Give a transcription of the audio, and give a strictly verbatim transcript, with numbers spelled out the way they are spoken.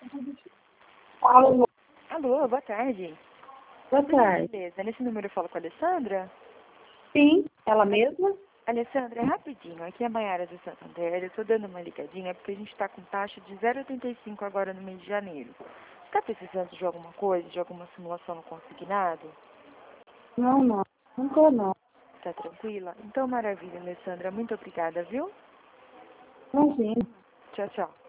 Alô, Alô, boa tarde. boa tarde. Beleza, nesse número eu falo com a Alessandra? Sim, ela mesma? Alessandra, é rapidinho, aqui é a Maiara do Santander, eu tô dando uma ligadinha porque a gente tá com taxa de zero vírgula oitenta e cinco agora no mês de janeiro. Tá precisando de alguma coisa, de alguma simulação no consignado? Não, não, não tô não. Tá tranquila? Então, maravilha, Alessandra, muito obrigada, viu? Imagina. Tchau, tchau.